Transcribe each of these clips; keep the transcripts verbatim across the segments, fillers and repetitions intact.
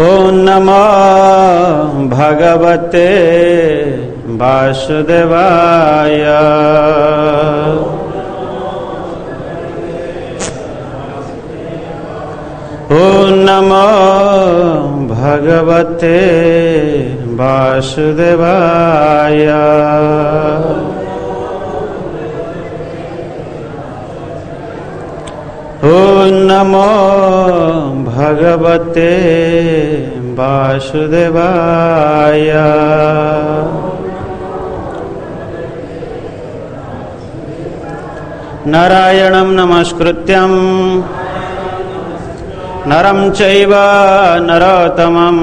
ओम नमो भगवते वासुदेवाय। ओम नमो भगवते वासुदेवाय। ओम नमो भगवते वासुदेवाय। नारायणं नमस्कृत्यं नरं चैव नरोत्तमं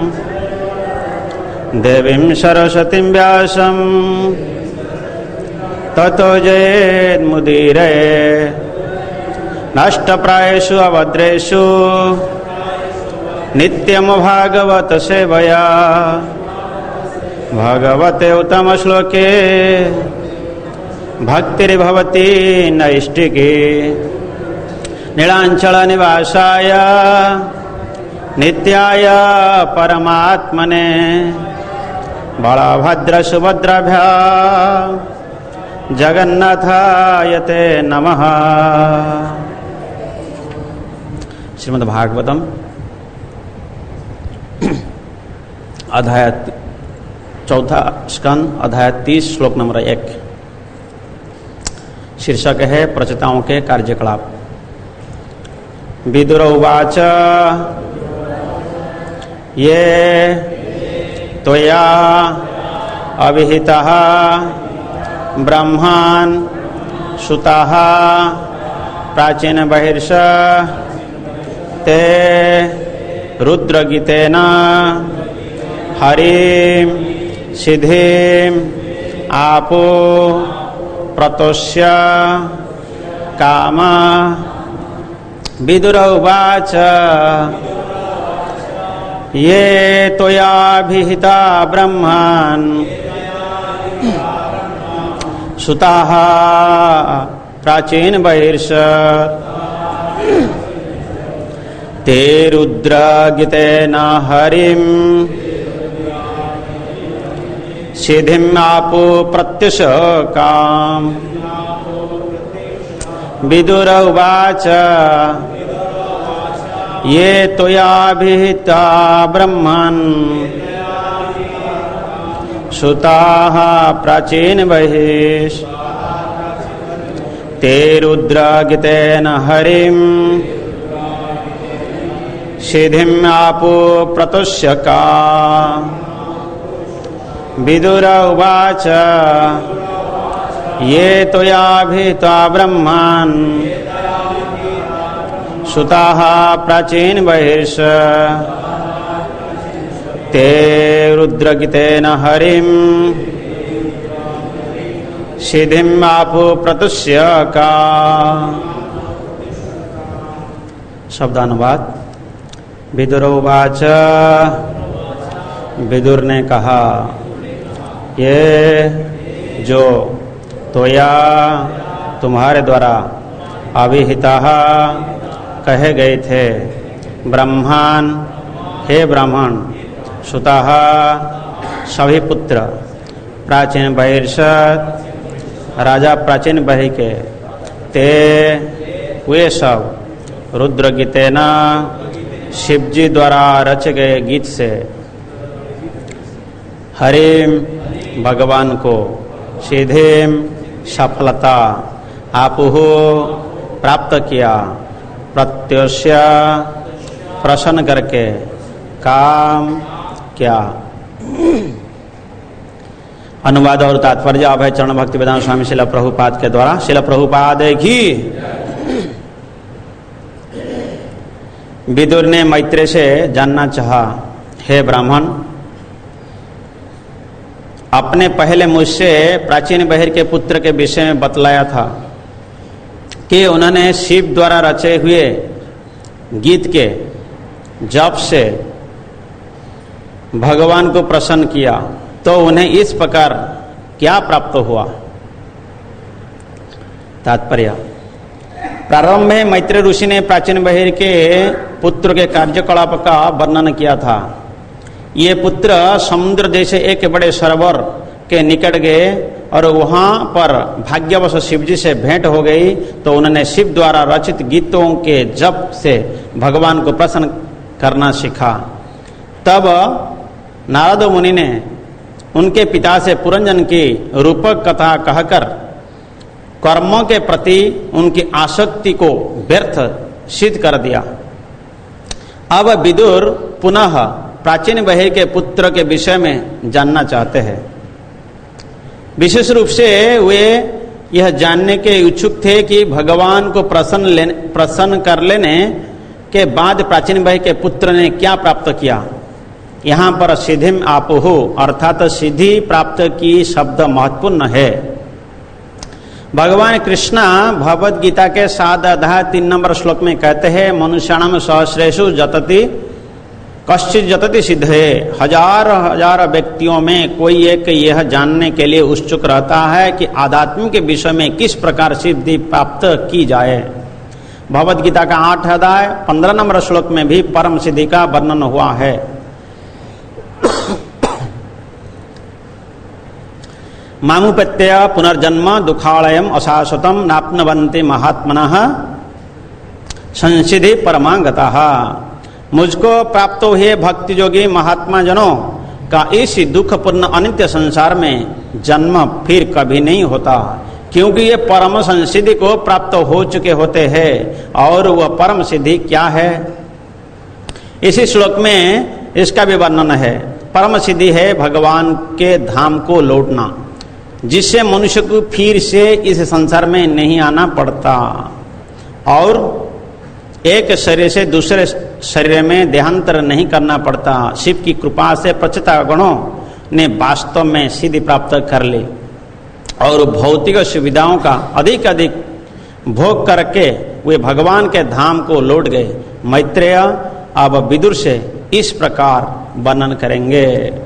देवीं सरस्वतीं व्यासं ततो जयेन्मुदीरये। नष्टप्रायेषु अभद्रेषु नित्यं भागवत सेवया। भगवते उत्तमश्लोके भक्तिर्भवति नैष्टिकी। नीलांचल निवासाय नित्याय परमात्मने बलभद्र सुभद्राभ्यां जगन्नाथाय ते नमः। श्रीमद् भागवतम अध्याय चौथा स्कंद अध्याय तीस श्लोक नंबर एक। शीर्षक है प्रचेताओं के कार्यकलाप। विदुर उवाच ये त्वया अविहितः ब्रह्मान् सुतः प्राचीन बहिर्ष ते रुद्रगीतेन हरिं सिद्धिं आपो प्रतोष्य काम। विदुर उवाच ये त्वयाभिहिता ब्रह्मान् सुताः प्राचीन बहिर्ष ते रुद्रगीतेन हरिं सिद्धिं आपो प्रत्युष काम। विदुर उवाच ये त्वयाभिहिता ब्रह्मान् सुताः प्राचीन बहिर्ष ते रुद्रगीतेन हरिं सिद्धिं आपो प्रतुष्य काम। विदुर उवाच ये त्वयाभिहिता ब्रह्मान् सुताः प्राचीन बहिर्ष ते रुद्रगीतेन हरिं सिद्धिं आपो प्रतुष्य काम। शब्दानुवाद। विदुर उवाच विदुर ने कहा ये जो त्वया तुम्हारे द्वारा अविहिता कहे गए थे ब्रह्मान् हे ब्राह्मण सुतः सभी पुत्र प्राचीन बहिर्ष राजा प्राचीन बहि के ते वे सब रुद्रगीतेन शिवजी द्वारा रचे गए गीत से हरिम भगवान को सीधेम सफलता आपुहु प्राप्त किया प्रत्युष्य प्रसन्न करके काम क्या। अनुवाद और तात्पर्य अभय चरण भक्ति वेदांत स्वामी शिला प्रभुपाद के द्वारा। शिला प्रभुपाद की विदुर ने मैत्रेय से जानना चाहा हे ब्राह्मण अपने पहले मुझसे प्राचीन बहिर के पुत्र के विषय में बतलाया था कि उन्होंने शिव द्वारा रचे हुए गीत के जप से भगवान को प्रसन्न किया, तो उन्हें इस प्रकार क्या प्राप्त हुआ। तात्पर्य। प्रारंभ में मैत्रेय ऋषि ने प्राचीन बहिर के पुत्र के कार्यकलाप का वर्णन किया था। ये पुत्र समुद्र जैसे एक बड़े सरोवर के निकट गए और वहां पर भाग्यवश शिव जी से भेंट हो गई, तो उन्होंने शिव द्वारा रचित गीतों के जप से भगवान को प्रसन्न करना सीखा। तब नारद मुनि ने उनके पिता से पुरंजन की रूपक कथा कहकर कर्मों के प्रति उनकी आसक्ति को व्यर्थ सिद्ध कर दिया। अब विदुर पुनः प्राचीन बहिर के पुत्र के विषय में जानना चाहते हैं। विशेष रूप से वे यह जानने के इच्छुक थे कि भगवान को प्रसन्न लेने प्रसन्न कर लेने के बाद प्राचीन बहिर के पुत्र ने क्या प्राप्त किया। यहाँ पर सिद्धिम आपुहु अर्थात सिद्धि प्राप्त की शब्द महत्वपूर्ण है। भगवान कृष्णा भगवद गीता के सात अध्याय तीन नंबर श्लोक में कहते हैं, मनुष्याणाम सहस्रेषु जतति कश्चित जतति सिद्धे। हजार हजार व्यक्तियों में कोई एक यह जानने के लिए उत्सुक रहता है कि आध्यात्म के विषय में किस प्रकार सिद्धि प्राप्त की जाए। भगवद गीता का आठ अध्याय पंद्रह नंबर श्लोक में भी परम सिद्धि का वर्णन हुआ है। मामुपत्य पुनर्जन्म दुखालयम अशाश्वतम नाप्नवन्ति महात्मनः संसिधि परमागतः। मुझको प्राप्त हुए भक्ति योगी महात्मा जनों का इस दुखपूर्ण अनित्य संसार में जन्म फिर कभी नहीं होता, क्योंकि ये परम संसिद्धि को प्राप्त हो चुके होते हैं। और वह परम सिद्धि क्या है, इसी श्लोक में इसका भी वर्णन है। परम सिद्धि है भगवान के धाम को लौटना, जिससे मनुष्य को फिर से इस संसार में नहीं आना पड़ता और एक शरीर से दूसरे शरीर में देहांतर नहीं करना पड़ता। शिव की कृपा से प्रचिता गणों ने वास्तव में सिद्धि प्राप्त कर ली और भौतिक सुविधाओं का अधिक अधिक भोग करके वे भगवान के धाम को लौट गए। मैत्रेय अब विदुर से इस प्रकार वर्णन करेंगे।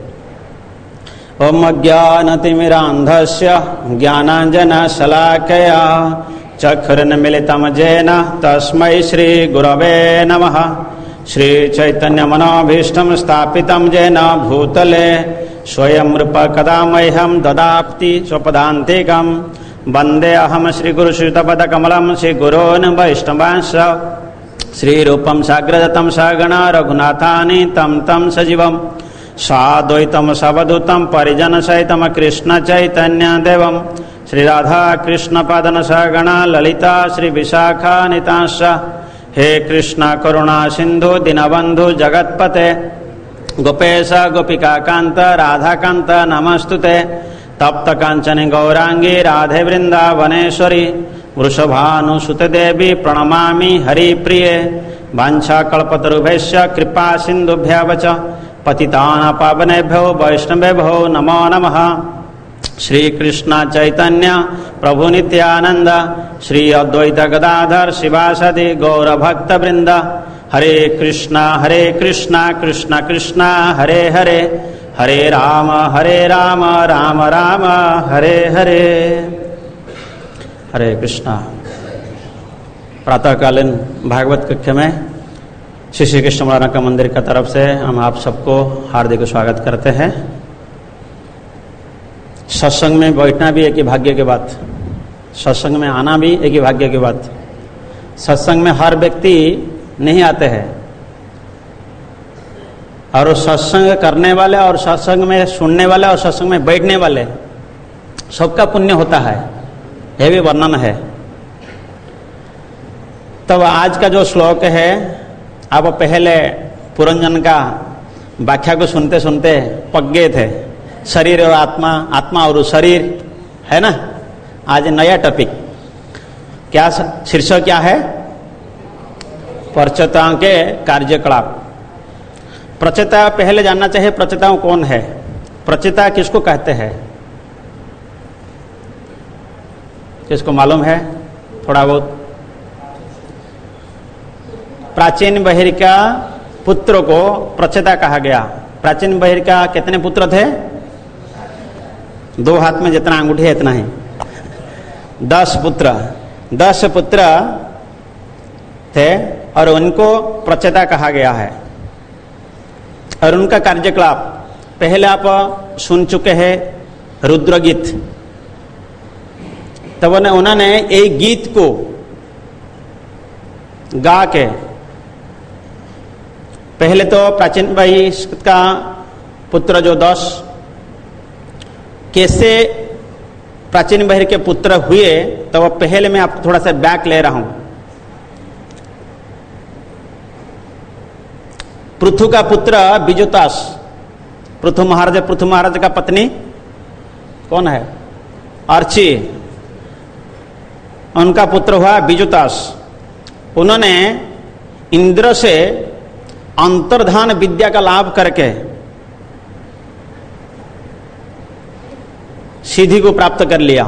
ओम ज्ञानतिमिरान्धस्य ज्ञानाञ्जनशलाकया चक्षुरुन्मीलितं येन तस्मै श्रीगुरवे नमः। श्रीचैतन्यमनोभीष्टं स्थापितं येन भूतले स्वयं रूप कदा मह्यं ददाति स्वपदान्तिकं। वन्देऽहं श्रीगुरुश्रुतपदकमलं श्रीगुरोन् वैष्णवांश्च श्रीरूपं साग्रजातं सगणा रघुनाथानि तं तं सजीवम् साद्वैतं सवधूतं परिजनसहितं कृष्ण चैतन्य देवं श्री राधा कृष्ण पादन सगणा ललिता श्री विशाखा नितांश। हे कृष्ण करुणा सिंधु दीनबंधु जगतपते गोपेश गोपिका कांत राधा कांत नमस्तुते। तप्त कांचन गौरांगी राधे वृंदावनेश्वरी वृषभानुसुते देवी प्रणमामि हरिप्रिये। वाञ्छाकल्पतरुभ्यश्च कृपा सिन्धुभ्यश्च पतितानां पावनेभ्यो वैष्णवेभ्यो नमो नमः। श्री कृष्ण चैतन्य प्रभु नित्यानंद श्री अद्वैत गदाधर शिवासदि गौर भक्त वृंद। हरे कृष्णा हरे कृष्णा कृष्ण कृष्णा हरे हरे हरे राम हरे राम राम राम हरे हरे। हरे कृष्णा। प्रातःकालीन भागवत कक्ष में श्री श्री कृष्ण महाराज का मंदिर का तरफ से हम आप सबको हार्दिक स्वागत करते हैं। सत्संग में बैठना भी एक ही भाग्य की बात, सत्संग में आना भी एक ही भाग्य की बात। सत्संग में हर व्यक्ति नहीं आते हैं और सत्संग करने वाले और सत्संग में सुनने वाले और सत्संग में बैठने वाले सबका पुण्य होता है, यह भी वर्णन है। तब आज का जो श्लोक है, आप पहले पुरंजन का व्याख्या को सुनते सुनते पक गए थे। शरीर और आत्मा, आत्मा और शरीर है ना। आज नया टॉपिक क्या, शीर्षक क्या है? प्रचेताओं के कार्यकलाप। प्रचेता पहले जानना चाहिए, प्रचेताओं कौन है, प्रचेता किसको कहते हैं? किसको मालूम है थोड़ा बहुत? प्राचीन बहिर का पुत्र को प्रचेता कहा गया। प्राचीन बहिर का कितने पुत्र थे? दो हाथ में जितना अंगूठी है इतना ही, दस पुत्र। दस पुत्र थे और उनको प्रचेता कहा गया है। और उनका कार्यकलाप पहले आप सुन चुके हैं, रुद्र गीत। तब उन्होंने एक गीत को गा के पहले तो प्राचीन बहिष्कृत का पुत्र जो दस कैसे प्राचीन बहिर के पुत्र हुए, तो वह पहले मैं आपको थोड़ा सा बैक ले रहा हूं। पृथु का पुत्र बिजुतास, पृथु महाराज पृथु महाराज का पत्नी कौन है? अर्ची। उनका पुत्र हुआ बिजुतास। उन्होंने इंद्र से अंतर्धान विद्या का लाभ करके सिद्धि को प्राप्त कर लिया।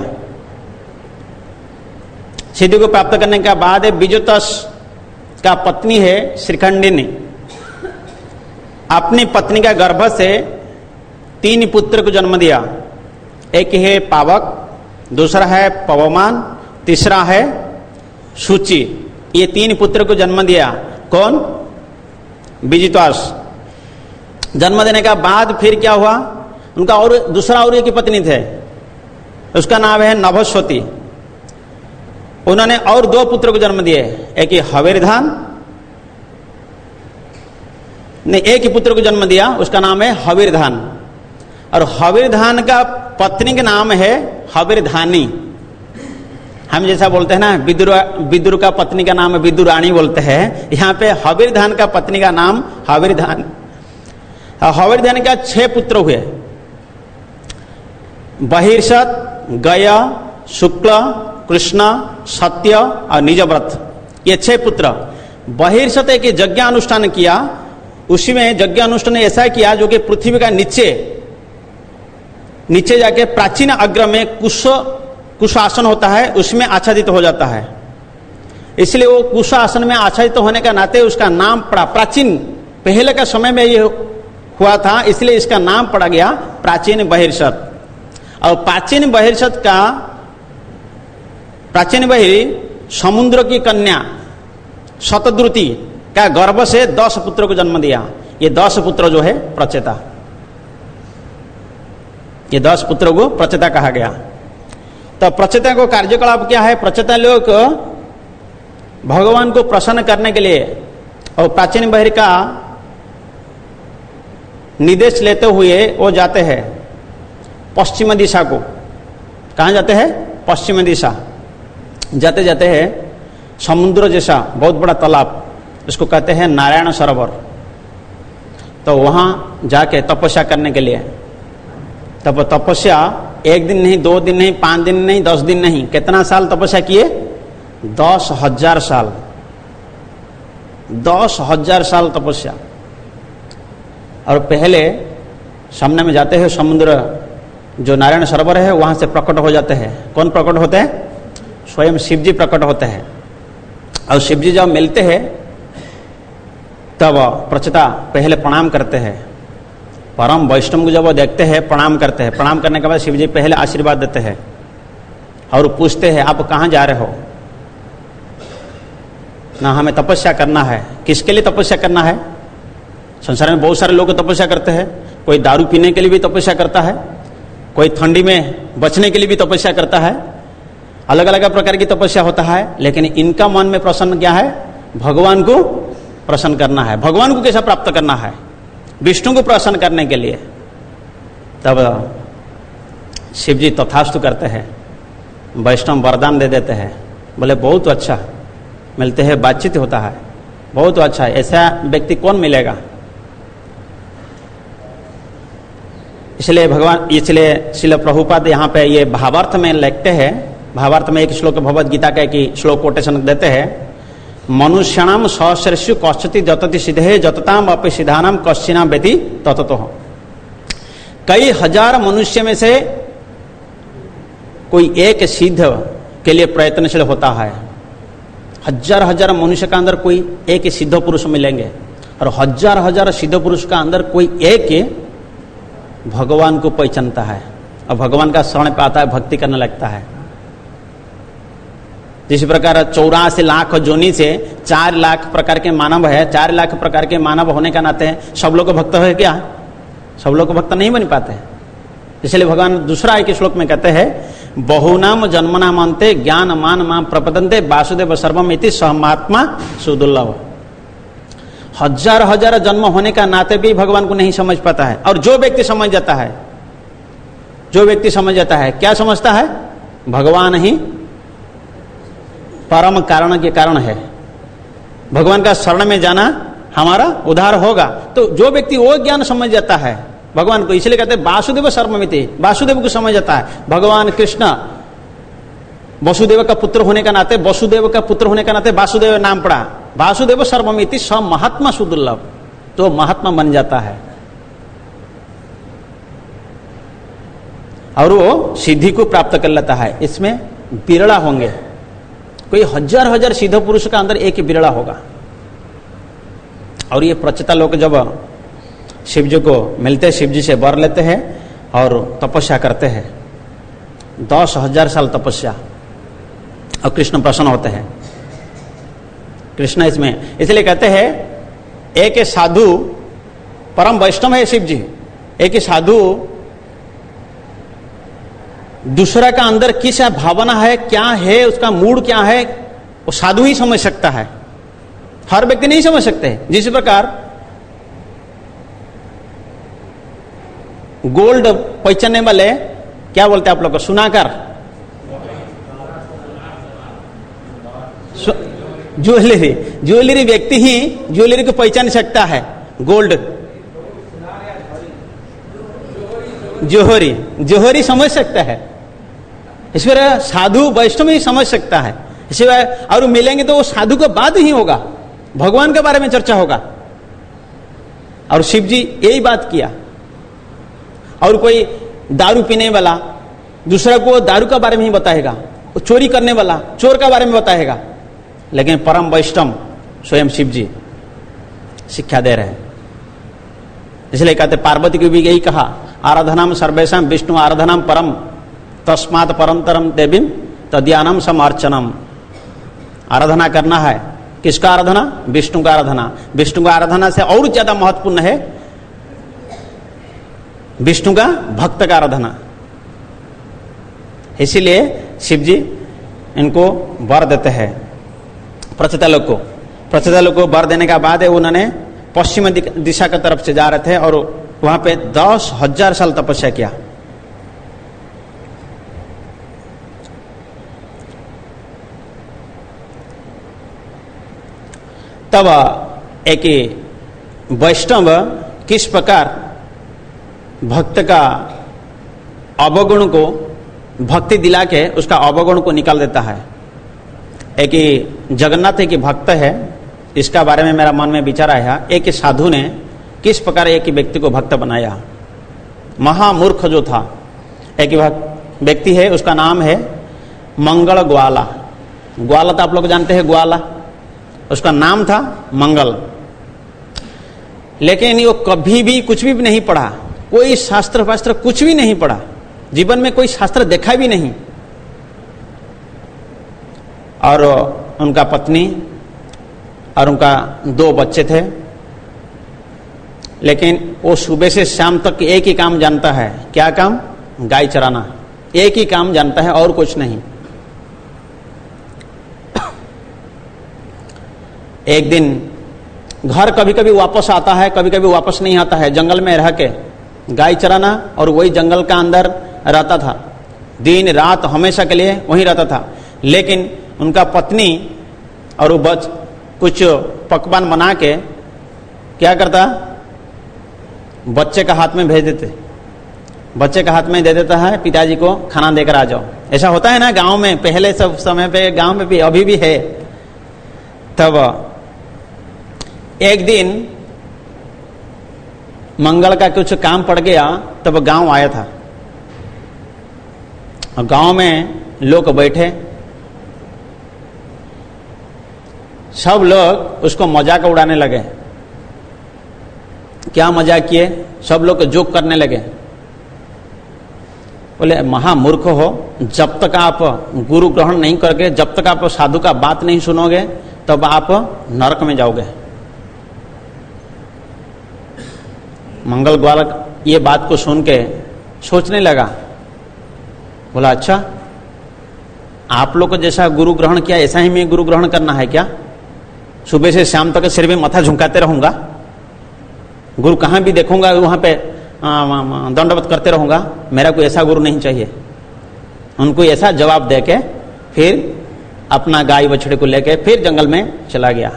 सिद्धि को प्राप्त करने के बाद बिजुतास का पत्नी है श्रीखंडिनी, अपनी पत्नी का गर्भ से तीन पुत्र को जन्म दिया। एक है पावक, दूसरा है पवमान, तीसरा है सूची। ये तीन पुत्र को जन्म दिया। कौन? बिजुतास। जन्म देने का बाद फिर क्या हुआ? उनका और दूसरा और एक पत्नी थे, उसका नाम है नभस्वती। उन्होंने और दो पुत्र को जन्म दिए, एक ही हवीरधान ने एक ही पुत्र को जन्म दिया, उसका नाम है हवीरधान। और हवीरधान का पत्नी का नाम है हवीरधानी। हम जैसा बोलते हैं ना विदुर विदुर का पत्नी का नाम विदुरानी बोलते हैं, यहाँ पे हवीरधान का पत्नी का नाम हवीरधान। हवीरधान का छह पुत्र हुए, बहिर्षत, गया, शुक्ल, कृष्ण, सत्य और निजव्रत। ये छह पुत्र। बहिर्षत एक यज्ञ अनुष्ठान किया, उसी में यज्ञ अनुष्ठान ऐसा किया जो कि पृथ्वी का नीचे नीचे जाके प्राचीन अग्र में कुश कुश आसन होता है, उसमें आच्छादित हो जाता है। इसलिए वो कुश आसन में आच्छादित होने का नाते उसका नाम पड़ा प्राचीन। पहले का समय में ये हुआ था, इसलिए इसका नाम पड़ा गया प्राचीन बहिर्षत। और प्राचीन बहिर्षत का प्राचीन बहिर समुद्र की कन्या शतद्रुति का गर्भ से दस पुत्र को जन्म दिया। ये दस पुत्र जो है प्रचेता, ये दस पुत्रों को प्रचेता कहा गया। तो प्रचेता को कार्यकलाप क्या है? प्रचेता लोग भगवान को प्रसन्न करने के लिए और प्राचीन बहिर का निर्देश लेते हुए वो जाते हैं पश्चिम दिशा को। कहाँ जाते हैं? पश्चिम दिशा। जाते जाते हैं समुद्र जैसा बहुत बड़ा तालाब, इसको कहते हैं नारायण सरोवर। तो वहां जाके तपस्या करने के लिए, तब तपस्या एक दिन नहीं, दो दिन नहीं, पांच दिन नहीं, दस दिन नहीं, कितना साल तपस्या किए? दस हजार साल। दस हजार साल तपस्या। और पहले सामने में जाते हैं समुद्र जो नारायण सरोवर है, वहां से प्रकट हो जाते हैं। कौन प्रकट होते हैं? स्वयं शिव जी प्रकट होते हैं। और शिव जी जब मिलते हैं तब प्रचेता पहले प्रणाम करते हैं। परम वैष्णव को जब वो देखते हैं प्रणाम करते हैं। प्रणाम करने के बाद शिव जी पहले आशीर्वाद देते हैं और पूछते हैं आप कहाँ जा रहे हो? ना हमें तपस्या करना है। किसके लिए तपस्या करना है? संसार में बहुत सारे लोग तपस्या करते हैं। कोई दारू पीने के लिए भी तपस्या करता है, कोई ठंडी में बचने के लिए भी तपस्या करता है, अलग अलग प्रकार की तपस्या होता है। लेकिन इनका मन में प्रसन्न क्या है? भगवान को प्रसन्न करना है। भगवान को कैसा प्राप्त करना है? विष्णु को प्रसन्न करने के लिए। तब शिव जी तथास्तु करते हैं, वैष्णव वरदान दे देते हैं। बोले बहुत अच्छा, मिलते हैं, बातचीत होता है, बहुत अच्छा है। ऐसा व्यक्ति कौन मिलेगा? इसलिए भगवान इसलिए श्रील प्रभुपाद यहाँ पे ये भावार्थ में लिखते हैं। भावार्थ में एक श्लोक भगवद गीता का एक श्लोक कोटेशन देते हैं। मनुष्याणाम सहस्रेषु कश्चित् जतति सिद्धे जतताम अपि सिद्धानाम कश्चिना व्यति तततो। कई हजार मनुष्य में से कोई एक सिद्ध के लिए प्रयत्नशील होता है। हजार हजार मनुष्य का अंदर कोई एक सिद्ध पुरुष मिलेंगे और हजार हजार सिद्ध पुरुष का अंदर कोई एक भगवान को पहचानता है और भगवान का शरण पे आता है, भक्ति करने लगता है। जिस प्रकार चौरासी लाख जोनी से चार लाख प्रकार के मानव है, चार लाख प्रकार के मानव होने का नाते सब लोग भक्त है क्या? सब लोग भक्त नहीं बन पाते हैं। इसलिए भगवान दूसरा एक श्लोक में कहते हैं बहुनाम जन्मनाम अंते ज्ञान मान माम प्रपदन्ते वासुदेव सर्वमिति सहमात्मा सुदुर्लभ। हजार हजार जन्म होने का नाते भी भगवान को नहीं समझ पाता है। और जो व्यक्ति समझ जाता है, जो व्यक्ति समझ जाता है, क्या समझता है? भगवान ही परम कारण के कारण है, भगवान का शरण में जाना हमारा उद्धार होगा। तो जो व्यक्ति वो ज्ञान समझ जाता है भगवान को, इसलिए कहते हैं वासुदेव सर्वमिति, वासुदेव को समझ जाता है। भगवान कृष्ण वसुदेव का पुत्र होने का नाते, वसुदेव का पुत्र होने का नाते वासुदेव नाम पड़ा। वासुदेव सर्वमिति स महात्मा सुदुर्लभ, तो महात्मा बन जाता है और वो सिद्धि को प्राप्त कर लेता है। इसमें बिरला होंगे, कोई हजार हजार सिद्ध पुरुष का अंदर एक ही बिरला होगा। और ये प्रचेता लोग जब शिव जी को मिलते, शिव जी से वर लेते हैं और तपस्या करते हैं, दस हजार साल तपस्या, और कृष्ण प्रसन्न होते हैं। कृष्ण इसमें इसलिए कहते हैं एक साधु परम वैष्णव है शिव जी, एक साधु दूसरा का अंदर किस भावना है, क्या है, उसका मूड क्या है, वो साधु ही समझ सकता है, हर व्यक्ति नहीं समझ सकते। जिस प्रकार गोल्ड पहचानने वाले क्या बोलते हैं आप लोग को, सुनाकर ज्वेलरी, ज्वेलरी व्यक्ति ही ज्वेलरी को पहचान सकता है। गोल्ड जोहरी, जोहरी समझ सकता है। इस पर साधु वैष्णव ही समझ सकता है। इसी और मिलेंगे तो वो साधु का बात ही होगा, भगवान के बारे में चर्चा होगा। और शिव जी यही बात किया। और कोई दारू पीने वाला दूसरा को दारू का बारे में ही बताएगा, चोरी करने वाला चोर का बारे में बताएगा, लेकिन परम वैष्णव स्वयं शिव जी शिक्षा दे रहे हैं। इसलिए कहते पार्वती को भी यही कहा, आराधनाम सर्वेशम विष्णु आराधनाम परम तस्मात् परंतरम देवीम तद्यानम समर्चनम। आराधना करना है, किसका आराधना? विष्णु का आराधना। विष्णु का आराधना से और ज्यादा महत्वपूर्ण है विष्णु का भक्त का आराधना। इसीलिए शिव जी इनको वर देते हैं प्रचेता लोग को। प्रचेता लोग को वर देने का बाद है उन्होंने पश्चिम दिशा की तरफ से जा रहे थे और वहां पे दस हजार साल तपस्या किया। तब एक वैष्णव किस प्रकार भक्त का अवगुण को भक्ति दिला के उसका अवगुण को निकाल देता है। एक जगन्नाथ एक भक्त है, इसका बारे में मेरा मन में विचार आया। एक साधु ने किस प्रकार एक व्यक्ति को भक्त बनाया। महामूर्ख जो था, एक व्यक्ति है, उसका नाम है मंगल ग्वाला। ग्वाला तो आप लोग जानते हैं, ग्वाला उसका नाम था मंगल। लेकिन वो कभी भी कुछ भी नहीं पढ़ा, कोई शास्त्र वास्त्र कुछ भी नहीं पढ़ा, जीवन में कोई शास्त्र देखा भी नहीं। और उनका पत्नी और उनका दो बच्चे थे। लेकिन वो सुबह से शाम तक एक ही काम जानता है। क्या काम? गाय चराना। एक ही काम जानता है और कुछ नहीं। एक दिन घर कभी कभी वापस आता है, कभी कभी वापस नहीं आता है। जंगल में रह के गाय चराना और वही जंगल का अंदर रहता था, दिन रात हमेशा के लिए वहीं रहता था। लेकिन उनका पत्नी और वो बच कुछ पकवान बना के क्या करता, बच्चे का हाथ में भेज देते, बच्चे का हाथ में दे देता है, पिताजी को खाना देकर आ जाओ। ऐसा होता है ना गांव में, पहले सब समय पे गांव में भी, अभी भी है। तब एक दिन मंगल का कुछ काम पड़ गया, तब गांव आया था। और गांव में लोग बैठे, सब लोग उसको मजाक उड़ाने लगे। क्या मजाक किए? सब लोग जोक करने लगे। बोले महामूर्ख हो, जब तक आप गुरु ग्रहण नहीं करके, जब तक आप साधु का बात नहीं सुनोगे, तब आप नरक में जाओगे। मंगल ग्वाल ये बात को सुन के सोचने लगा, बोला अच्छा आप लोग को जैसा गुरु ग्रहण किया ऐसा ही मैं गुरु ग्रहण करना है क्या? सुबह से शाम तक सिर में माथा झुकाते रहूंगा, गुरु कहां भी देखूंगा वहां पे दंडवत करते रहूंगा, मेरा कोई ऐसा गुरु नहीं चाहिए। उनको ऐसा जवाब देके फिर अपना गाय बछड़े को लेके फिर जंगल में चला गया।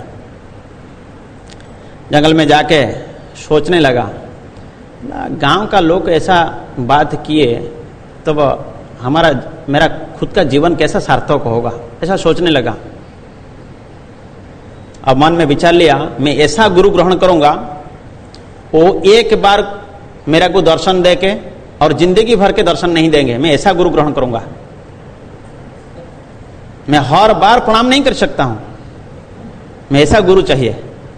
जंगल में जाके सोचने लगा, गांव का लोग ऐसा बात किए तब तो हमारा मेरा खुद का जीवन कैसा सार्थक होगा, ऐसा सोचने लगा। अब मन में विचार लिया, मैं ऐसा गुरु ग्रहण करूंगा वो एक बार मेरा को दर्शन देके और जिंदगी भर के दर्शन नहीं देंगे, मैं ऐसा गुरु ग्रहण करूंगा। मैं हर बार प्रणाम नहीं कर सकता हूं, मैं ऐसा गुरु चाहिए।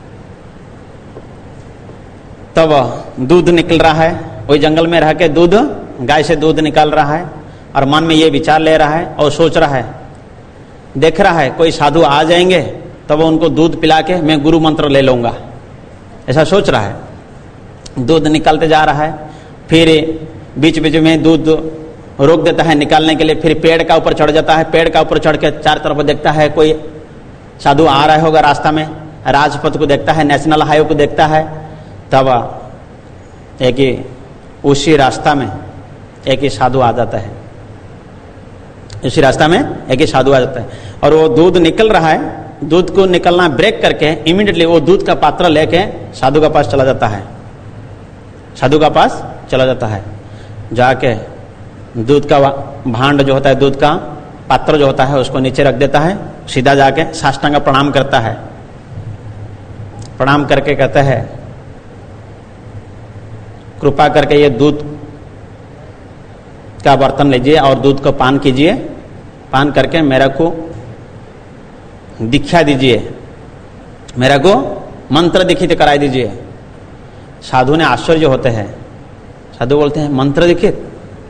तब दूध निकल रहा है, वही जंगल में रह के दूध, गाय से दूध निकाल रहा है और मन में ये विचार ले रहा है और सोच रहा है, देख रहा है कोई साधु आ जाएंगे तब तो उनको दूध पिला के मैं गुरु मंत्र ले लूंगा, ऐसा सोच रहा है। दूध निकालते जा रहा है, फिर बीच बीच में दूध रोक देता है निकालने के लिए, फिर पेड़ का ऊपर चढ़ जाता है, पेड़ का ऊपर चढ़ के चार तरफ देखता है कोई साधु आ रहा होगा रास्ता में, राजपथ को देखता है, नेशनल हाईवे को देखता है। तब एक ही उसी रास्ता में एक ही साधु आ जाता है, उसी रास्ता में एक ही साधु आ जाता है और वो दूध निकल रहा है, दूध को निकलना ब्रेक करके इमीडिएटली वो दूध का पात्र लेके साधु के पास चला जाता है, साधु का पास चला जाता है। जाके दूध का भांड जो होता है, दूध का पात्र जो होता है उसको नीचे रख देता है, सीधा जाके साष्टांग प्रणाम करता है। प्रणाम करके कहता है, कृपा करके ये दूध का बर्तन लीजिए और दूध को पान कीजिए, पान करके मेरा को दीक्षा दीजिए, मेरा को मंत्र दीक्षित कराई दीजिए। साधु ने आश्चर्य होते हैं, साधु बोलते हैं मंत्र दीक्षित?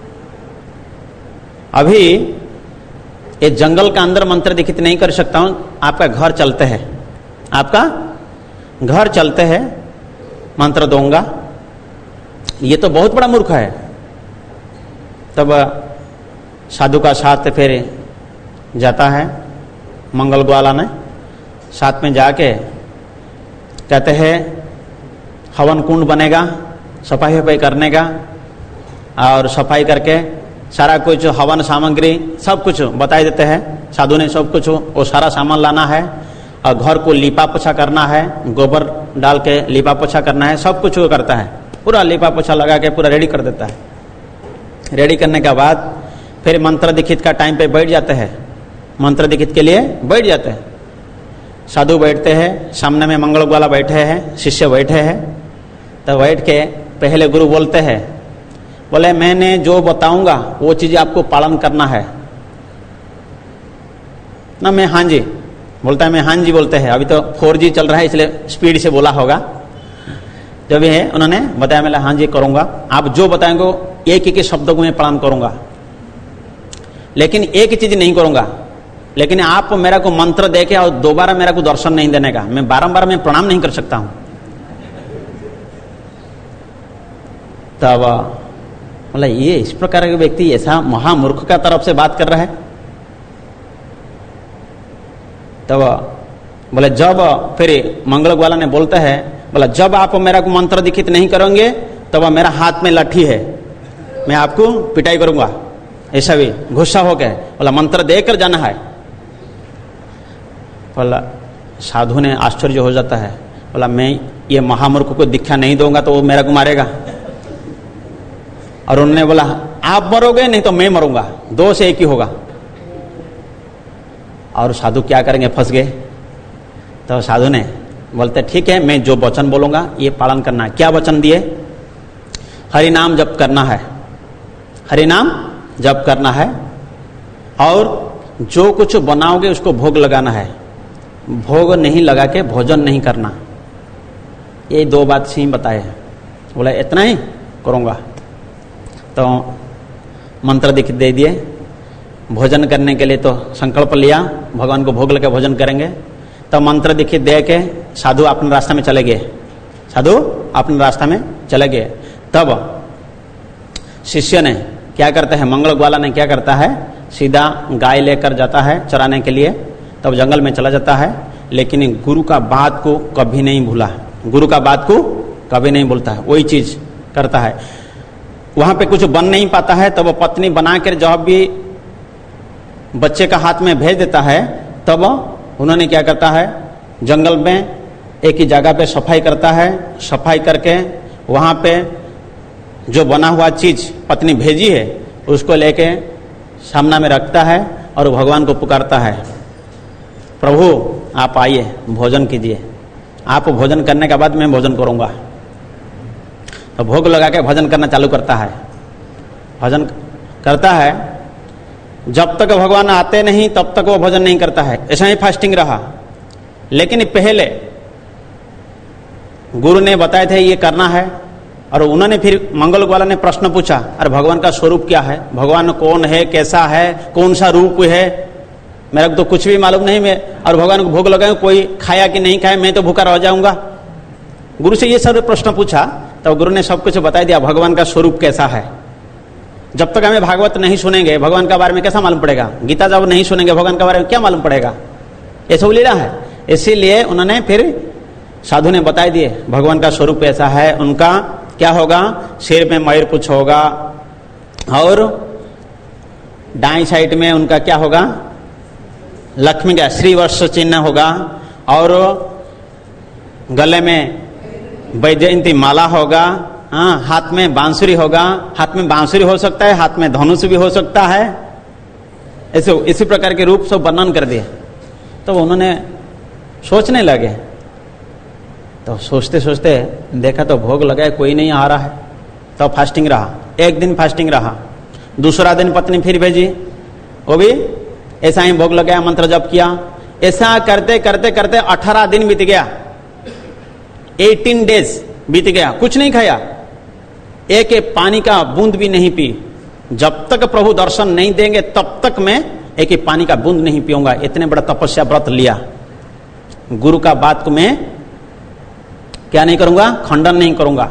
अभी ये जंगल का अंदर मंत्र दीक्षित नहीं कर सकता हूं, आपका घर चलते हैं, आपका घर चलते हैं मंत्र दूंगा। ये तो बहुत बड़ा मूर्ख है। तब साधु का साथ फिर जाता है मंगल ग्वाला ने, साथ में जाके कहते हैं हवन कुंड बनेगा, सफाई वफाई करने का, और सफाई करके सारा कुछ हवन सामग्री सब कुछ बताई देते हैं। साधु ने सब कुछ वो सारा सामान लाना है और घर को लीपा पोछा करना है, गोबर डाल के लीपा पोछा करना है, सब कुछ वो करता है, पूरा लीपा पोछा लगा के पूरा रेडी कर देता है। रेडी करने के बाद फिर मंत्र दीक्षित का टाइम पे बैठ जाते हैं, मंत्र दीक्षित के लिए बैठ जाते हैं। साधु बैठते हैं, सामने में मंगल ग्वाला बैठे हैं, शिष्य बैठे हैं। तो बैठ के पहले गुरु बोलते हैं, बोले मैंने जो बताऊंगा वो चीज आपको पालन करना है ना। मैं हाँ जी बोलता है, मैं हाँ जी बोलते हैं। अभी तो फोर जी चल रहा है इसलिए स्पीड से बोला होगा। जो भी है उन्होंने बताया, मैं हाँ जी करूंगा, आप जो बताएंगे एक एक शब्दों को मैं पालन करूंगा, लेकिन एक चीज नहीं करूंगा, लेकिन आप मेरा को मंत्र देके और दोबारा मेरा को दर्शन नहीं देने का, मैं बारंबार मैं प्रणाम नहीं कर सकता हूं। तब बोला ये इस प्रकार का व्यक्ति ऐसा महामूर्ख का तरफ से बात कर रहा है। तब बोले जब फिर मंगल ग्वाला ने बोलता है, बोला जब आप मेरा को मंत्र दीक्षित नहीं करोगे तब मेरा हाथ में लाठी है, मैं आपको पिटाई करूंगा। ऐसा भी गुस्सा हो गया, बोला मंत्र देकर जाना है। बोला साधु ने आश्चर्य हो जाता है, बोला मैं ये महामूर्ख को दीक्षा नहीं दूंगा तो वो मेरा को मारेगा। और उन्होंने बोला आप मरोगे नहीं तो मैं मरूंगा, दो से एक ही होगा। और साधु क्या करेंगे, फंस गए। तो साधु ने बोलते ठीक है, मैं जो वचन बोलूंगा ये पालन करना है। क्या वचन दिए? हरि नाम जप करना है, हरि नाम जप करना है, और जो कुछ बनाओगे उसको भोग लगाना है, भोग नहीं लगा के भोजन नहीं करना। ये दो बात ही बताए हैं। बोला इतना ही करूंगा। तो मंत्र दिख दे दिए, भोजन करने के लिए तो संकल्प लिया भगवान को भोग लगे भोजन करेंगे। तो मंत्र दिखी दे के साधु अपने रास्ते में चले गए, साधु अपने रास्ते में चले गए। तब शिष्य ने क्या करता है, मंगल ग्वाला ने क्या करता है, सीधा गाय लेकर जाता है चराने के लिए, तब जंगल में चला जाता है। लेकिन गुरु का बात को कभी नहीं भूला, गुरु का बात को कभी नहीं भूलता है, वही चीज करता है। वहां पे कुछ बन नहीं पाता है, तब वो पत्नी बनाकर जब भी बच्चे का हाथ में भेज देता है, तब उन्होंने क्या करता है, जंगल में एक ही जगह पे सफाई करता है। सफाई करके वहां पे जो बना हुआ चीज पत्नी भेजी है उसको लेके सामने में रखता है और भगवान को पुकारता है, प्रभु आप आइए भोजन कीजिए, आप भोजन करने के बाद मैं भोजन करूंगा। तो भोग लगा के भोजन करना चालू करता है, भोजन करता है। जब तक भगवान आते नहीं तब तक वो भोजन नहीं करता है, ऐसा ही फास्टिंग रहा। लेकिन पहले गुरु ने बताए थे ये करना है, और उन्होंने फिर मंगल ग्वाला ने प्रश्न पूछा, अरे भगवान का स्वरूप क्या है, भगवान कौन है, कैसा है, कौन सा रूप है, मेरे को तो कुछ भी मालूम नहीं, मैं और भगवान को भोग लगाऊं, कोई खाया कि नहीं खाया, मैं तो भूखा रह जाऊंगा। गुरु से ये सब प्रश्न पूछा, तो गुरु ने सब कुछ बता दिया, भगवान का स्वरूप कैसा है। जब तक हमें भागवत नहीं सुनेंगे भगवान के बारे में कैसा मालूम पड़ेगा, गीता जब नहीं सुनेंगे भगवान के बारे में क्या मालूम पड़ेगा, ये सब लीला है। इसीलिए उन्होंने फिर साधु ने बता दिए भगवान का स्वरूप ऐसा है, उनका क्या होगा, सिर में मयूर पुच्छ होगा, और दाएं साइड में उनका क्या होगा, लक्ष्मी का श्रीवत्स चिन्ह होगा, और गले में वैजयंती माला होगा, हाँ, हाथ में बांसुरी होगा, हाथ में बांसुरी हो सकता है, हाथ में धनुष भी हो सकता है। ऐसे इसी प्रकार के रूप सब वर्णन कर दिए। तो उन्होंने सोचने लगे, तो सोचते सोचते देखा तो भोग लगाए कोई नहीं आ रहा है, तो फास्टिंग रहा। एक दिन फास्टिंग रहा, दूसरा दिन पत्नी फिर भेजी, वो भी ऐसा ही भोग लगाया, मंत्र जप किया। ऐसा करते करते करते अठारह दिन बीत गया, अठारह डेज बीत गया, कुछ नहीं खाया, एक एक पानी का बूंद भी नहीं पी। जब तक प्रभु दर्शन नहीं देंगे तब तक मैं एक एक पानी का बूंद नहीं पीऊंगा, इतने बड़ा तपस्या व्रत लिया। गुरु का बात को मैं क्या नहीं करूंगा, खंडन नहीं करूंगा,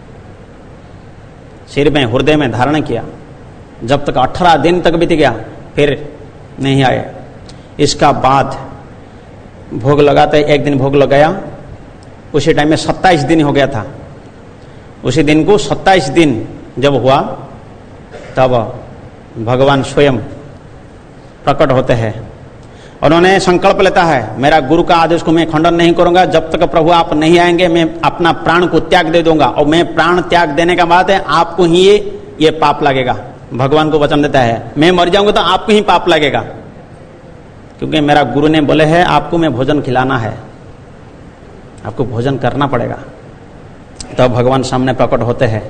सिर में हृदय में धारण किया। जब तक अठारह दिन तक बीत गया फिर नहीं आए। इसका बाद भोग लगाते, एक दिन भोग लगाया, उसी टाइम में सत्ताईस दिन हो गया था। उसी दिन को सत्ताईस दिन जब हुआ तब भगवान स्वयं प्रकट होते हैं। उन्होंने संकल्प लेता है, मेरा गुरु का आदेश को मैं खंडन नहीं करूंगा, जब तक प्रभु आप नहीं आएंगे मैं अपना प्राण को त्याग दे दूंगा, और मैं प्राण त्याग देने का बात है आपको ही ये ये पाप लगेगा। भगवान को वचन देता है, मैं मर जाऊंगा तो आपको ही पाप लगेगा, क्योंकि मेरा गुरु ने बोले है आपको मैं भोजन खिलाना है, आपको भोजन करना पड़ेगा। तब तो भगवान सामने प्रकट होते हैं।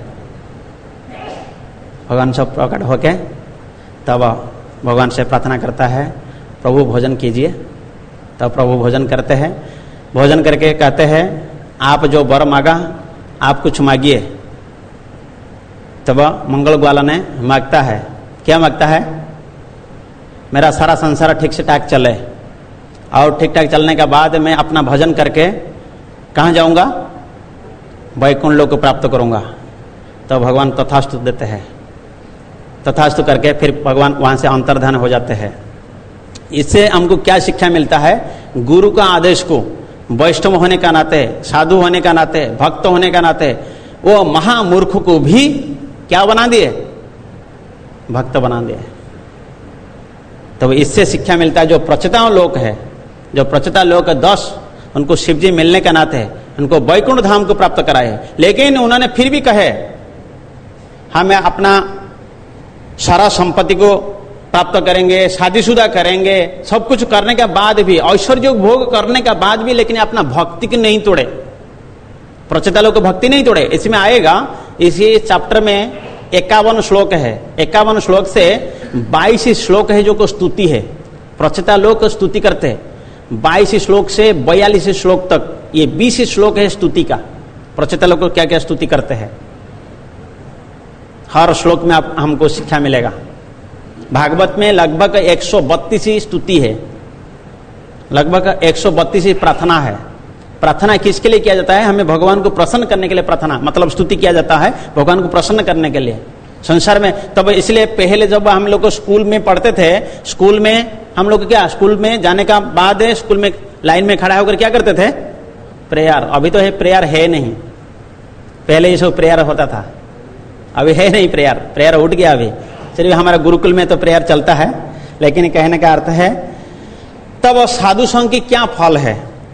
भगवान सब प्रकट होके तब भगवान से प्रार्थना करता है, प्रभु भोजन कीजिए। तब प्रभु भोजन करते हैं, भोजन करके कहते हैं आप जो वर मांगा आप कुछ मांगिए। तब मंगल ग्वाला ने मांगता है, क्या मांगता है, मेरा सारा संसार ठीक से ठाक चले, और ठीक ठाक चलने के बाद मैं अपना भजन करके कहाँ जाऊंगा, वैकुंठ लोक को प्राप्त करूंगा। तो भगवान तथास्तु देते हैं, तथास्तु करके फिर भगवान वहां से अंतर्धान हो जाते हैं। इससे हमको क्या शिक्षा मिलता है, गुरु का आदेश को वैष्णव होने का नाते, साधु होने का नाते, भक्त होने का नाते वो महामूर्ख को भी क्या बना दिए, भक्त बना दिए। तो इससे शिक्षा मिलता है जो प्रचेता लोक है, जो प्रचेता लोक दस, उनको शिव जी मिलने का नाते उनको वैकुंठ धाम को प्राप्त कराए, लेकिन उन्होंने फिर भी कहे हमें अपना सारा संपत्ति को प्राप्त करेंगे, शादीशुदा करेंगे, सब कुछ करने के बाद भी, ऐश्वर्य भोग करने के बाद भी, लेकिन अपना भक्ति की नहीं तोड़े, प्रचेता लोग भक्ति नहीं तोड़े। इसमें आएगा, इसी चैप्टर में इक्यावन श्लोक है, इक्यावन श्लोक से बाईस श्लोक है जो को स्तुति है, प्रचेता लोग स्तुति करते हैं। बाईस श्लोक से बयालीस श्लोक तक ये बीस श्लोक है स्तुति का, प्रचेता लोग क्या क्या स्तुति करते हैं। हर श्लोक में आप हमको शिक्षा मिलेगा। भागवत में लगभग एक सौ बत्तीस ही स्तुति है, लगभग एक सौ बत्तीस ही प्रार्थना है। प्रार्थना किसके लिए किया जाता है? हमें भगवान को प्रसन्न करने के लिए प्रार्थना, मतलब स्तुति किया जाता है भगवान को प्रसन्न करने के लिए संसार में। तब इसलिए पहले जब हम लोग को स्कूल में पढ़ते थे, स्कूल में हम लोग क्या, स्कूल में जाने का बाद स्कूल में लाइन में खड़ा होकर क्या करते थे? प्रेयर। अभी तो है प्रेयर है नहीं, पहले ये सब प्रेयर होता था, अभी है नहीं प्रेयर, प्रेयर उठ गया अभी। चलिए हमारा गुरुकुल में तो प्रेयर चलता है, लेकिन कहने का अर्थ है तब साधु संघ की क्या फल है?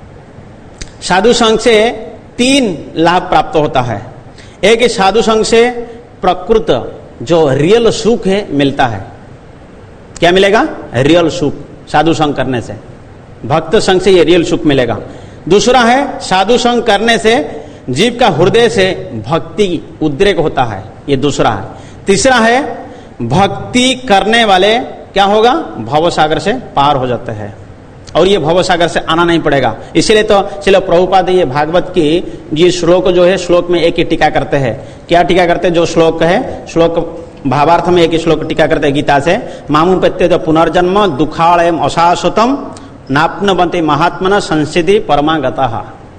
साधु संघ से तीन लाभ प्राप्त होता है। एक साधु संघ से प्रकृत जो रियल सुख है मिलता है। क्या मिलेगा? रियल सुख साधु संघ करने से, भक्त संघ से ये रियल सुख मिलेगा। दूसरा है साधु संघ करने से जीव का हृदय से भक्ति उद्रेक होता है, ये दूसरा है। तीसरा है भक्ति करने वाले क्या होगा? भवसागर से पार हो जाते हैं और ये भवसागर से आना नहीं पड़ेगा। इसीलिए तो चलो प्रभुपाद ये भागवत की ये श्लोक जो है, श्लोक में एक ही टीका करते हैं। क्या टीका करते हैं? जो श्लोक है, श्लोक भावार्थ में एक ही श्लोक टीका करते हैं गीता से। मामू प्रत्यय तो पुनर्जन्म दुखालयम अशाश्वतम नाप्नवन्ति महात्मना संसिधि परमागतः।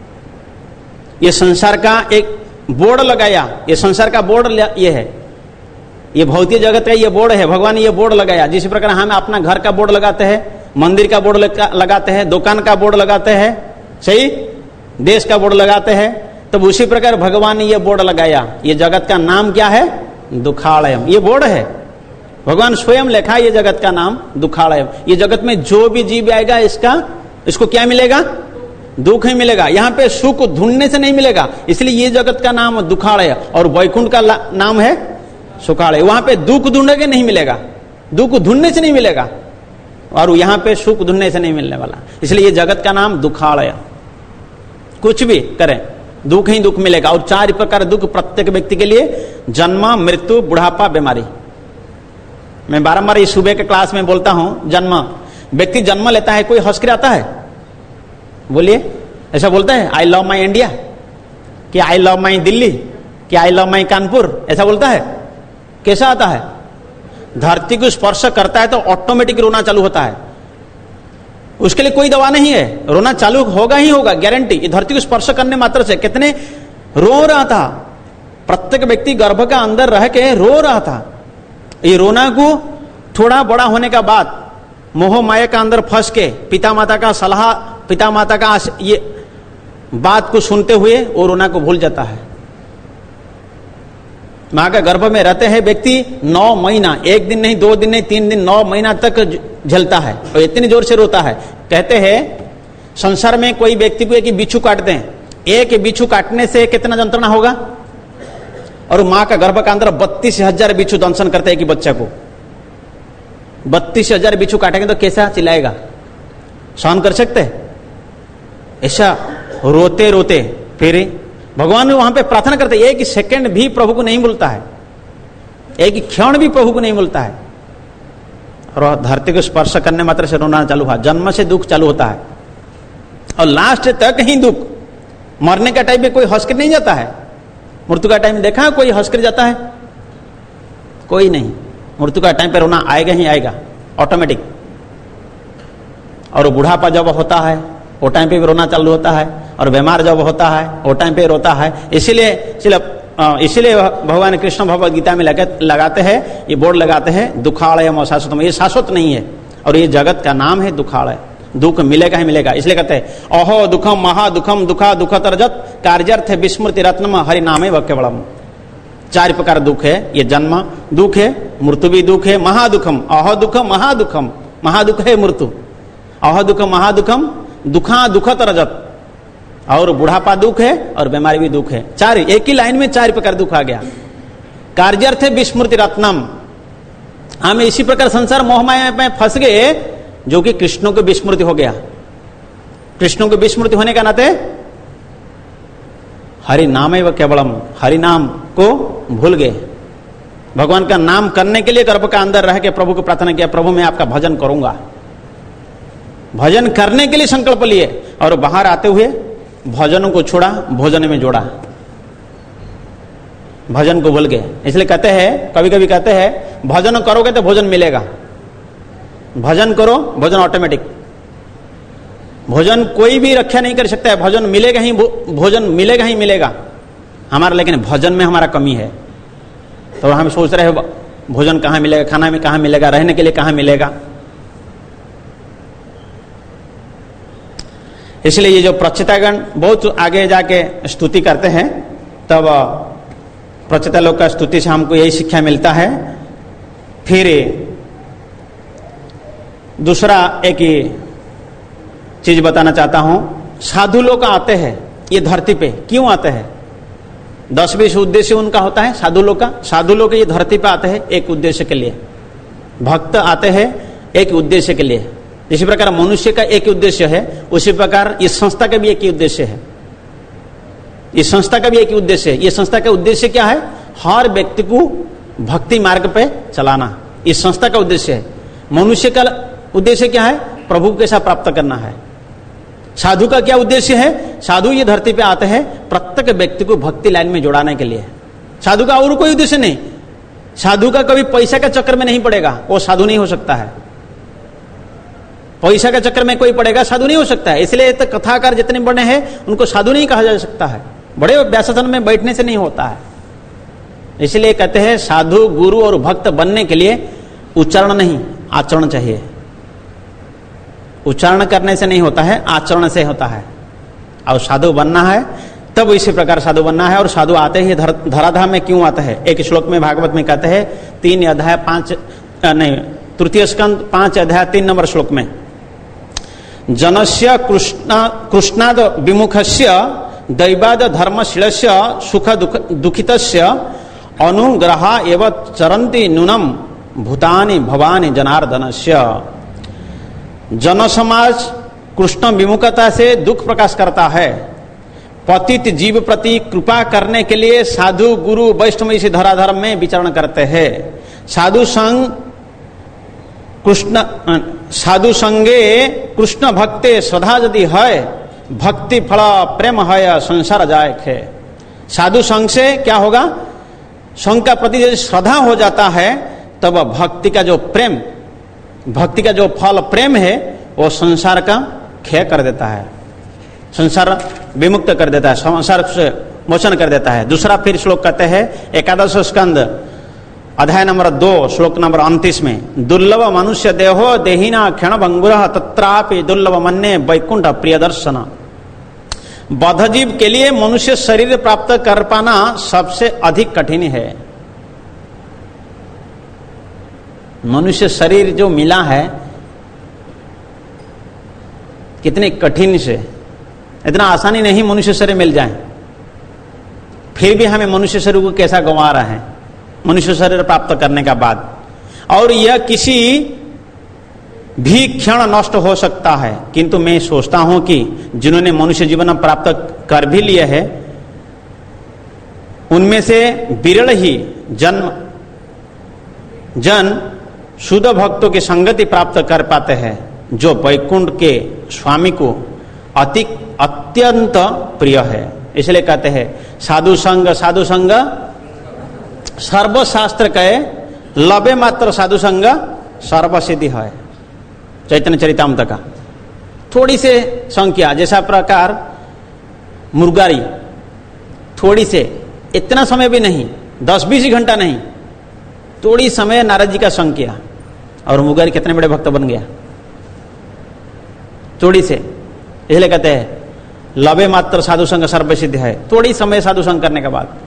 ये संसार का एक बोर्ड लगाया, ये संसार का बोर्ड ये है, ये भौतिक जगत का ये बोर्ड है, भगवान ये बोर्ड लगाया। जिस प्रकार हम अपना घर का बोर्ड लगाते हैं, मंदिर का बोर्ड लगाते हैं, दुकान का बोर्ड लगाते हैं, सही, देश का बोर्ड लगाते हैं, तब तो उसी प्रकार भगवान ने ये बोर्ड लगाया। ये जगत का नाम क्या है? दुखालयम। ये बोर्ड है, भगवान स्वयं लिखा ये जगत का नाम दुखालयम। ये जगत में जो भी जीव आएगा इसका इसको क्या मिलेगा? दुख ही मिलेगा। यहाँ पे सुख ढूंढने से नहीं मिलेगा, इसलिए ये जगत का नाम दुखालय और वैकुंठ का नाम है सुखालय। वहां पे दुख ढूंढेंगे नहीं मिलेगा, दुख ढूंढने से नहीं मिलेगा, और यहाँ पे सुख ढूंढने से नहीं मिलने वाला। इसलिए ये जगत का नाम दुखालय। कुछ भी करें दुख ही दुख मिलेगा। और चार प्रकार दुख प्रत्येक व्यक्ति के लिए, जन्म, मृत्यु, बुढ़ापा, बीमारी। मैं बारंबार इस सुबह के क्लास में बोलता हूं, जन्म, व्यक्ति जन्म लेता है, कोई हंस कर आता है? बोलिए, ऐसा बोलता है आई लव माई इंडिया, कि आई लव माई दिल्ली, कि आई लव माई कानपुर, ऐसा बोलता है? कैसा आता है? धरती को स्पर्श करता है तो ऑटोमेटिक रोना चालू होता है, उसके लिए कोई दवा नहीं है, रोना चालू होगा ही होगा, गारंटी। ये धरती को स्पर्श करने मात्र से कितने रो रहा था, प्रत्येक व्यक्ति गर्भ का अंदर रह के रो रहा था। ये रोना को थोड़ा बड़ा होने का बाद मोह माया का अंदर फंस के पिता माता का सलाह, पिता माता का ये बात को सुनते हुए वो रोना को भूल जाता है। मां का गर्भ में रहते हैं व्यक्ति नौ महीना, एक दिन नहीं, दो दिन नहीं, तीन दिन, नौ महीना तक झेलता है और इतनी जोर से रोता है। कहते हैं संसार में कोई व्यक्ति को एक बिच्छू काट दें, एक बिच्छू काटने से कितना यंत्रणा होगा, और मां का गर्भ का अंदर बत्तीस हजार बिच्छू दंशन करते हैं कि बच्चा को बत्तीस हजार बिच्छू काटेंगे तो कैसा चिल्लाएगा? सहन कर सकते? ऐसा रोते रोते फिर भगवान वहां पे प्रार्थना करते, एक सेकंड भी प्रभु को नहीं मिलता है, एक क्षण भी प्रभु को नहीं मिलता है, और धरती को स्पर्श करने मात्र से रोना चालू हुआ। जन्म से दुख चालू होता है और लास्ट तक ही दुख। मरने का टाइम में कोई हंस कर नहीं जाता है, मृत्यु का टाइम देखा कोई हंस कर जाता है? कोई नहीं। मृत्यु का टाइम पे रोना आएगा ही आएगा ऑटोमेटिक। और बुढ़ापा जब होता है वो टाइम पे भी रोना चालू होता है, और बीमार जब होता है वो टाइम पे रोता है। इसीलिए इसीलिए भगवान कृष्ण भगवद गीता में लगे लगाते हैं, ये बोर्ड लगाते हैं दुखालयम अशाश्वतम। ये शाश्वत नहीं है और ये जगत का नाम है दुखालय। दुख मिलेगा ही मिलेगा, इसलिए कहते हैं अहो दुखम महादुखम दुखा दुखतर जत कार्यार्थ विस्मृति रत्नम हरि नामे वक्यबलम। चार प्रकार दुख है, ये जन्म दुख है, मृत्यु भी दुख है, महादुखम, अहो दुखम महादुखम, महादुख है मृत्यु, अहो दुखम महादुखम, दुखा दुखतर जत, और बुढ़ापा दुख है और बीमारी भी दुख है। चार, एक ही लाइन में चार प्रकार दुख आ गया। कार्यार्थ विस्मृति रत्नम, हम इसी प्रकार संसार मोहमाया में फंस गए जो कि कृष्णों को विस्मृति हो गया। कृष्णों को विस्मृति होने का नाते हरि नामे व केवलम, हरि नाम को भूल गए। भगवान का नाम करने के लिए गर्भ का अंदर रह के प्रभु को प्रार्थना किया, प्रभु मैं आपका भजन करूंगा। भजन करने के लिए संकल्प लिए और बाहर आते हुए भजनों को छोड़ा, भोजन में जोड़ा, भजन को भूल गए। इसलिए कहते हैं, कभी कभी कहते हैं भजन करोगे तो भोजन मिलेगा, भजन करो, भोजन ऑटोमेटिक। भोजन कोई भी रक्षा नहीं कर सकता है, भोजन मिलेगा ही, भोजन मिलेगा ही मिलेगा हमारा, लेकिन भजन में हमारा कमी है। तो हम सोच रहे हैं भोजन कहाँ मिलेगा, खाना में कहाँ मिलेगा, रहने के लिए कहाँ मिलेगा। इसलिए ये जो प्रचितागण बहुत आगे जाके स्तुति करते हैं, तब प्रचिता लोग का स्तुति से हमको यही शिक्षा मिलता है। फिर दूसरा एक ही चीज बताना चाहता हूं, साधु लोग आते हैं ये धरती पे, क्यों आते हैं? दस बीस उद्देश्य उनका होता है साधु लोग का। साधु लोग ये धरती पे आते हैं एक उद्देश्य के लिए, भक्त आते हैं एक उद्देश्य के लिए। इसी प्रकार मनुष्य का एक उद्देश्य है, उसी प्रकार इस संस्था का भी एक ही उद्देश्य है। इस संस्था का भी एक ही उद्देश्य है। ये संस्था का उद्देश्य क्या है? हर व्यक्ति को भक्ति मार्ग पे चलाना, इस संस्था का उद्देश्य है। मनुष्य का उद्देश्य क्या है? प्रभु के साथ प्राप्त करना है। साधु का क्या उद्देश्य है? साधु ये धरती पे आते हैं प्रत्येक व्यक्ति को भक्ति लाइन में जोड़ाने के लिए। साधु का और कोई उद्देश्य नहीं। साधु का कभी पैसा का चक्कर में नहीं पड़ेगा, वो साधु नहीं हो सकता है। पैसा का चक्कर में कोई पड़ेगा, साधु नहीं हो सकता है। इसलिए तो कथाकार जितने बड़े हैं उनको साधु नहीं कहा जा सकता है, बड़े व्यासासन में बैठने से नहीं होता है। इसलिए कहते हैं साधु, गुरु और भक्त बनने के लिए उच्चारण नहीं, आचरण चाहिए। उच्चारण करने से नहीं होता है, आचरण से होता है। और साधु बनना है तब इसी प्रकार साधु बनना है। और साधु आते ही धर, धराधाम में क्यों आते हैं? एक श्लोक में भागवत में कहते हैं, तीन अध्याय पांच नहीं तृतीय स्कंद पांच अध्याय तीन नंबर श्लोक में, जनस्य कृष्णा कृष्णाद विमुखस्य दैवाद धर्मशीलस्य सुख दुख दुखितस्य अनुग्रहा एव चरन्ति नूनम भूतानि भवानि जनार्दनस्य। जन समाज कृष्ण विमुखता से दुख प्रकाश करता है। पतित जीव प्रति कृपा करने के लिए साधु, गुरु, वैष्णव इसी धराधर्म में विचरण करते हैं। साधु संग कृष्ण साधु संगे कृष्ण भक्ते सदा यदि है, भक्ति फल प्रेम है संसार जायक है। साधु संग से क्या होगा? संग का प्रति यदि श्रद्धा हो जाता है तब भक्ति का जो प्रेम, भक्ति का जो फल प्रेम है वो संसार का क्षय कर देता है, संसार विमुक्त कर देता है, संसार से मोचन कर देता है। दूसरा फिर श्लोक कहते हैं एकादश स्कंद अध्याय नंबर दो श्लोक नंबर उनतीस में, दुर्लभ मनुष्य देहो देहिना क्षण भंगुर तत्रापि दुर्लभ मन्ये वैकुंठ प्रिय दर्शन। बद्धजीव के लिए मनुष्य शरीर प्राप्त कर पाना सबसे अधिक कठिन है। मनुष्य शरीर जो मिला है कितने कठिन से, इतना आसानी नहीं मनुष्य शरीर मिल जाए। फिर भी हमें मनुष्य शरीर को कैसा गंवा रहा है मनुष्य शरीर प्राप्त करने का बाद। और यह किसी भी क्षण नष्ट हो सकता है। किंतु मैं सोचता हूं कि जिन्होंने मनुष्य जीवन प्राप्त कर भी लिए है उनमें से विरल ही जन्म जन शुद्ध भक्तों की संगति प्राप्त कर पाते हैं, जो वैकुंठ के स्वामी को अति अत्यंत प्रिय है। इसलिए कहते हैं साधु संग साधु संग सर्वशास्त्र कहे, लबे मात्र साधु संग सर्वसिद्धि है। चैतन्य चरितामृत का थोड़ी से संख्या, जैसा प्रकार मुर्गारी, थोड़ी से, इतना समय भी नहीं, दस बीस घंटा नहीं, थोड़ी समय नारद जी का संग किया और मुर्गारी कितने बड़े भक्त बन गया थोड़ी से। इसलिए कहते हैं लबे मात्र साधु संग सर्वसिद्ध है, थोड़ी समय साधु संग करने के बाद।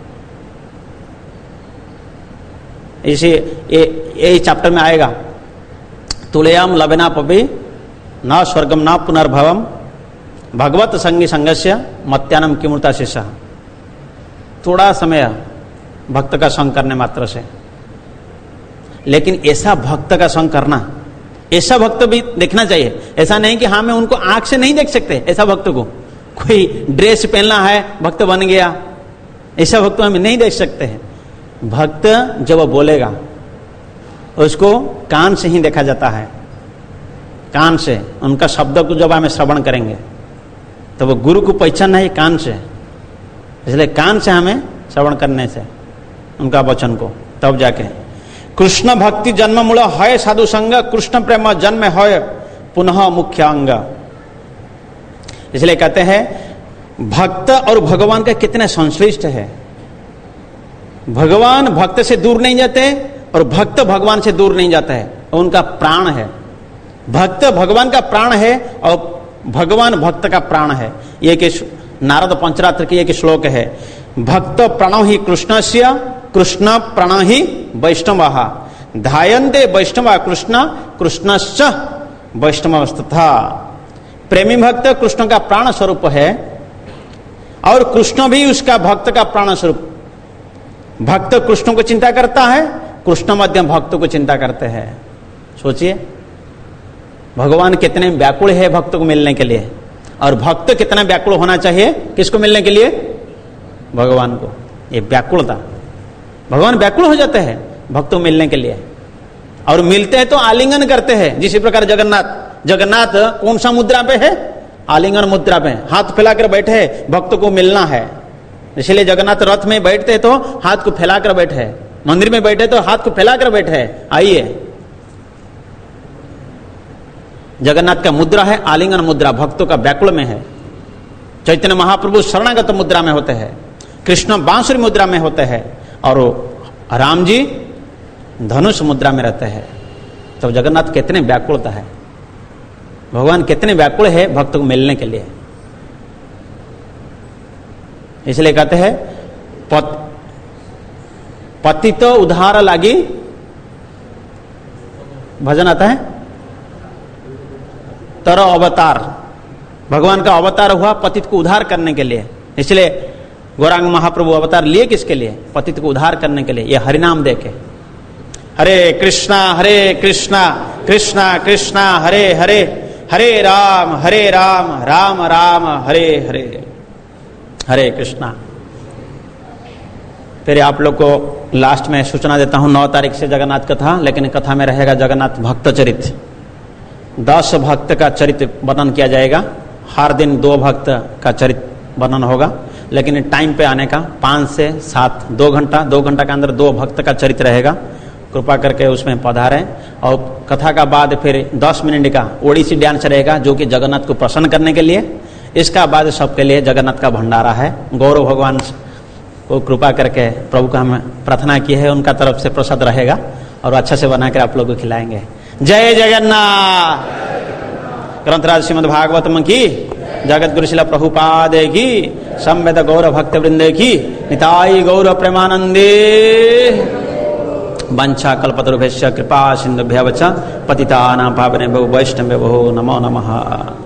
इसे यही चैप्टर में आएगा, तुलयाम लबेना पपि न स्वर्गम न पुनर्भवम भगवत संगी संगस्य मत्यानम किमूर्ता शिष्य। थोड़ा समय भक्त का संग करने मात्र से, लेकिन ऐसा भक्त का संग करना, ऐसा भक्त भी देखना चाहिए। ऐसा नहीं कि हाँ मैं उनको आंख से नहीं देख सकते, ऐसा भक्त को कोई ड्रेस पहनना है भक्त बन गया, ऐसा भक्त हम नहीं देख सकते हैं। भक्त जब वो बोलेगा उसको कान से ही देखा जाता है, कान से उनका शब्द को जब हमें श्रवण करेंगे तो वो गुरु को पहचानना है कान से। इसलिए कान से हमें श्रवण करने से उनका वचन को, तब जाके कृष्ण भक्ति जन्म मूल है साधु संग, कृष्ण प्रेम जन्म है पुनः मुख्य अंग। इसलिए कहते हैं भक्त और भगवान का कितने संश्लिष्ट है। भगवान भक्त से दूर नहीं जाते और भक्त भगवान से दूर नहीं जाता है, उनका प्राण है। भक्त भगवान का प्राण है और भगवान भक्त का प्राण है। ये कि नारद पंचरात्र की एक श्लोक है, भक्त प्रणो ही कृष्णस्य कृष्ण प्रण ही वैष्णवः ध्यायन्ते वैष्णवा कृष्ण कृष्णश्च वैष्णवस्तथा। प्रेमी भक्त कृष्ण का प्राण स्वरूप है और कृष्ण भी उसका भक्त का प्राण स्वरूप। भक्त कृष्ण को चिंता करता है, कृष्ण मध्यम भक्त को चिंता करते हैं। सोचिए भगवान कितने व्याकुल है भक्त को मिलने के लिए, और भक्त कितना व्याकुल होना चाहिए किसको मिलने के लिए? भगवान को। ये व्याकुलता, भगवान व्याकुल हो जाते हैं भक्त को मिलने के लिए, और मिलते हैं तो आलिंगन करते हैं। जिस प्रकार जगन्नाथ जगन्नाथ कौन सा मुद्रा पे है? आलिंगन मुद्रा पे, हाथ फैलाकर बैठे हैं, भक्त को मिलना है। इसलिए जगन्नाथ रथ में बैठते तो हाथ को फैलाकर बैठे, मंदिर में बैठे तो हाथ को फैलाकर बैठे, आइए। जगन्नाथ का मुद्रा है आलिंगन मुद्रा, भक्तों का व्याकुल में है। चैतन्य महाप्रभु शरणागत मुद्रा में होते हैं, कृष्ण बांसुरी मुद्रा में होते हैं, और राम जी धनुष मुद्रा में रहते हैं। तो जगन्नाथ कितने व्याकुलता है, भगवान कितने व्याकुल है भक्त को मिलने के लिए। इसलिए कहते हैं पत, पति तो उद्धार लागी, भजन आता है तर अवतार, भगवान का अवतार हुआ पतित को उद्धार करने के लिए। इसलिए गौरांग महाप्रभु अवतार लिए किसके लिए? पतित को उद्धार करने के लिए। ये हरिनाम देके हरे कृष्णा हरे कृष्णा कृष्णा कृष्णा हरे हरे, हरे राम हरे राम राम राम हरे हरे, हरे कृष्णा। फिर आप लोग को लास्ट में सूचना देता हूं, नौ तारीख से जगन्नाथ कथा, लेकिन कथा में रहेगा जगन्नाथ भक्त चरित्र। दस भक्त का चरित्र वर्णन किया जाएगा, हर दिन दो भक्त का चरित्र वर्णन होगा, लेकिन टाइम पे आने का पाँच से सात, दो घंटा दो घंटा के अंदर दो भक्त का चरित्र रहेगा। कृपा करके उसमें पधारें। और कथा का बाद फिर दस मिनट का ओडिसी डांस रहेगा, जो कि जगन्नाथ को प्रसन्न करने के लिए। इसका बाद सबके लिए जगन्नाथ का भंडारा है। गौरव भगवान को कृपा करके प्रभु का हम प्रार्थना की है, उनका तरफ से प्रसाद रहेगा और अच्छा से बनाकर आप लोगों को खिलाएंगे। जय जगन्नाथ। ग्रंथराज श्रीमद् भागवतम की, जगत गुरु शिला प्रभुपाद की, संवेद गौर भक्त वृंद की, निताई गौर प्रेमानंदे। वंशा कल्पतरुभ्यश्च कृपा सिंधुभ्यश्च पतितानां पावनेभ्यो वैष्णवेभ्यो नमो नमः।